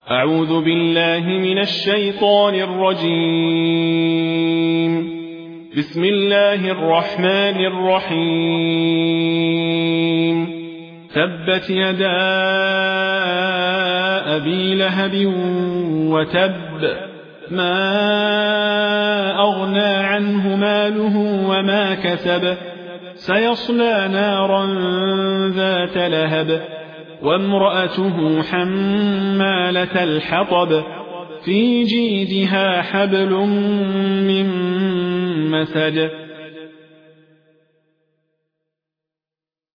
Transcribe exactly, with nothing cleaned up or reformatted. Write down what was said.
أعوذ بالله من الشيطان الرجيم. بسم الله الرحمن الرحيم. تبت يدا أبي لهب وتب، ما أغنى عنه ماله وما كسب، سيصلى نارا ذات لهب، وامرأته حمالة الحطب، في جيدها حبل من مسد.